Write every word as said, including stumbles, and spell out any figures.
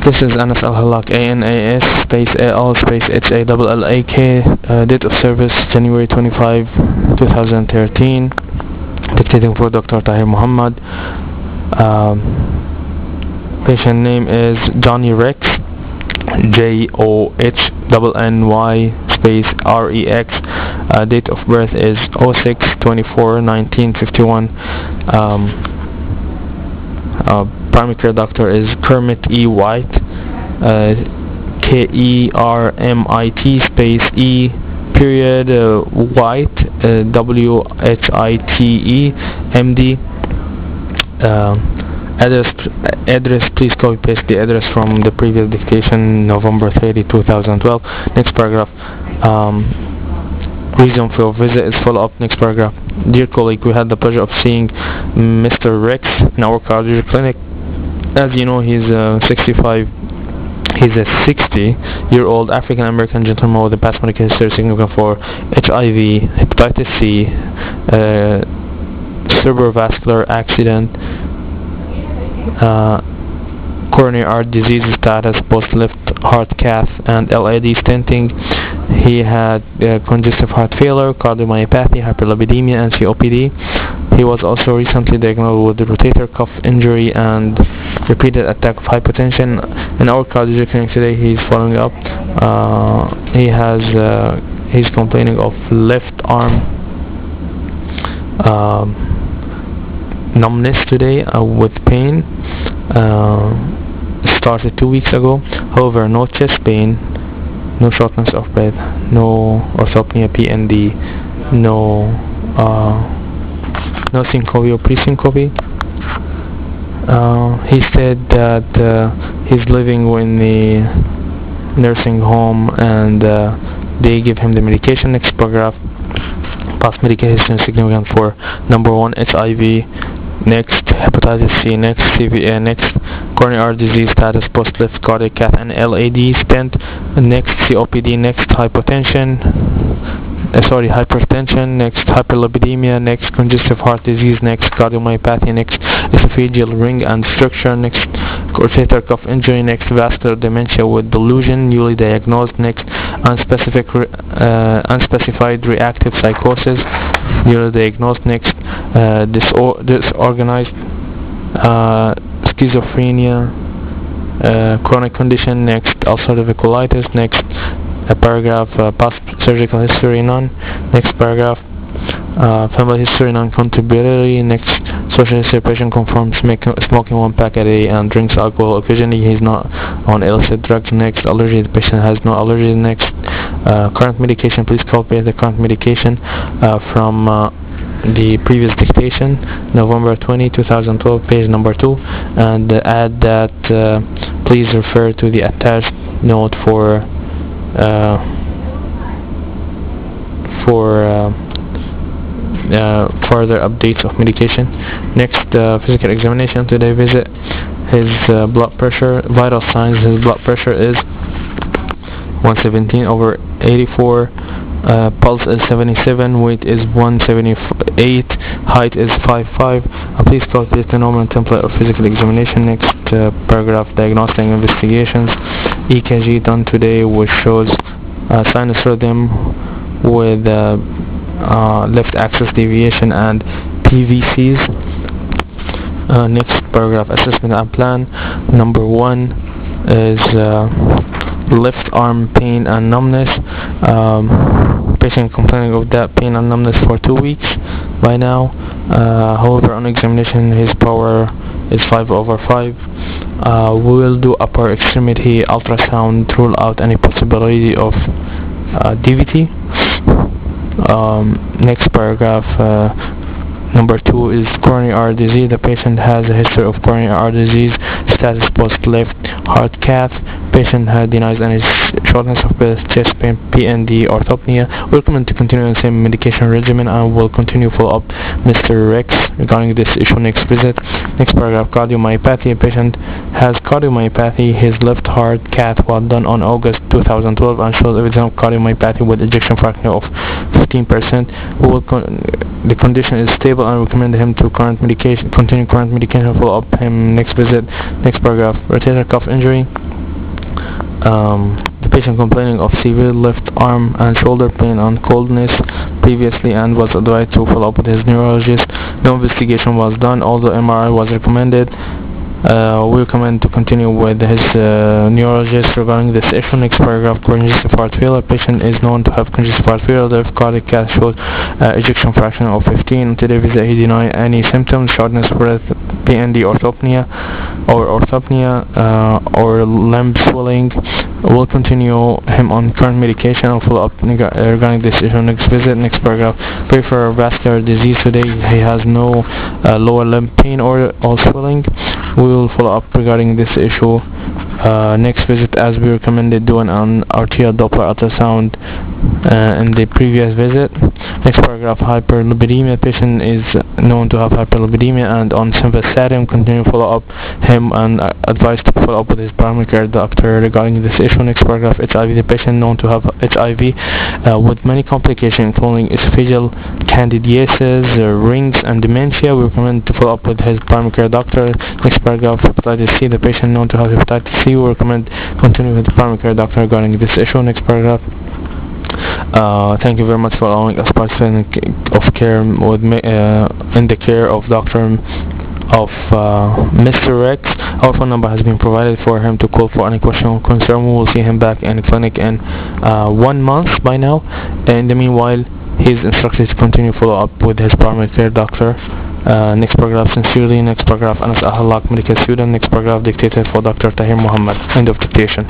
This is Anas Al-Halak, A N A S space A L space H A L L A K, uh, date of service January twenty-fifth, twenty thirteen, dictating for Doctor Tahir Muhammad. Um, patient name is Johnny Rex, J O H N N Y space R E X. Uh, date of birth is oh six twenty-four nineteen fifty-one. Um, uh, primary care doctor is Kermit E. White, uh, K E R M I T space E period uh, White, uh, W H I T E M D. Uh, address address please copy paste the address from the previous dictation, November thirtieth twenty twelve. Next paragraph. Um, reason for your visit is follow up. Next paragraph. Dear colleague, we had the pleasure of seeing Mister Rex in our cardiology clinic. As you know, he's uh, sixty-five. He's a sixty year old African American gentleman with a past medical history significant for H I V, hepatitis C, uh, cerebrovascular accident, uh, coronary artery disease status, post-left heart cath, and L A D stenting. He had uh, congestive heart failure, cardiomyopathy, hyperlipidemia, and C O P D. He was also recently diagnosed with rotator cuff injury and repeated attack of hypertension. In our cardiology clinic today, he's following up. Uh, he has uh, he's complaining of left arm um, numbness today uh, with pain. Uh, started two weeks ago. However, no chest pain, no shortness of breath, no orthopnea, P N D, no uh, no syncope or pre-syncope. Uh, he said that uh, he's living in the nursing home and uh, they give him the medication. Next paragraph. Past medical history significant for number one H I V, next hepatitis C, next C V A, next coronary artery disease status, post-left cardiac cath and L A D stent, next C O P D, next hypertension, uh, sorry hypertension, next hyperlipidemia, next congestive heart disease, next cardiomyopathy, next esophageal ring and structure, next rotator cuff injury, next vascular dementia with delusion, newly diagnosed, next unspecific re uh, unspecified reactive psychosis, newly diagnosed, next uh, disor disorganized uh, schizophrenia, uh, chronic condition, next ulcerative colitis, next uh, paragraph uh, past surgical history none, next paragraph uh, family history non-contributory, next social history patient confirms smoking one pack a day and drinks alcohol occasionally. He's not on illicit drugs. Next allergy, the patient has no allergy. Next uh, current medication, please copy the current medication uh, from uh, the previous dictation, November twentieth twenty twelve, page number two, and uh, add that uh, please refer to the attached note for uh, for uh, uh, further updates of medication. Next uh, physical examination today. Visit his uh, blood pressure, vital signs. His blood pressure is one seventeen over eighty-four. Uh, pulse is seventy-seven, weight is one seventy-eight, height is five five. Uh, please copy the normal template of physical examination. Next uh, paragraph, diagnostic investigations. E K G done today, which shows uh, sinus rhythm with uh, uh, left axis deviation and P V Cs. Uh, next paragraph, assessment and plan. Number one is uh, left arm pain and numbness. Um, patient complaining of that pain and numbness for two weeks by now. Uh, however, on examination his power is five over five. Uh, we will do upper extremity ultrasound to rule out any possibility of uh, D V T. Um, next paragraph, uh, number two is coronary artery disease. The patient has a history of coronary artery disease, status post-left heart cath. Patient had denies any shortness of breath, chest pain, P N D, orthopnea. We recommend to continue the same medication regimen and will continue follow up Mister Rex regarding this issue next visit. Next paragraph, cardiomyopathy. Patient has cardiomyopathy. His left heart cath was done on August two thousand twelve and shows evidence of cardiomyopathy with ejection fraction of fifteen percent. We will con the condition is stable and recommend him to current medication, continue current medication, follow up him next visit. Next paragraph, rotator cuff injury. Um, the patient complaining of severe left arm and shoulder pain and coldness previously and was advised to follow up with his neurologist. No investigation was done, although M R I was recommended. Uh, we recommend to continue with his uh, neurologist regarding this issue. Next paragraph, congestive heart failure. Patient is known to have congestive heart failure. The cardiac cath showed uh, ejection fraction of fifteen. Today visit he denied any symptoms, shortness of breath, P N D orthopnea or orthopnea uh, or limb swelling. We'll continue him on current medication and follow up regarding this issue next visit. Next paragraph, peripheral vascular disease. Today he has no uh, lower limb pain or, or swelling. We will follow up regarding this issue uh, next visit, as we recommended doing an arterial Doppler ultrasound uh, in the previous visit. Next paragraph, hyperlipidemia. Patient is known to have hyperlipidemia and on simvastatin. Continue follow up him and uh, advised to follow up with his primary care doctor regarding this issue. Next paragraph, H I V. The patient known to have H I V uh, with many complications including esophageal candidiasis, uh, rings and dementia. We recommend to follow up with his primary care doctor. Next paragraph, hepatitis C. The patient known to have hepatitis C. We recommend continue with the primary care doctor regarding this issue. Next paragraph. Uh, thank you very much for allowing us participate of care with me, uh, in the care of Doctor of uh, Mister Rex. Our phone number has been provided for him to call for any question or concern. We will see him back in the clinic in uh, one month by now. In the meanwhile, he is instructed to continue follow up with his primary care doctor. Uh, next paragraph, sincerely. Next paragraph, Anas Ahalak, medical student. Next paragraph, dictated for Doctor Tahir Muhammad. End of dictation.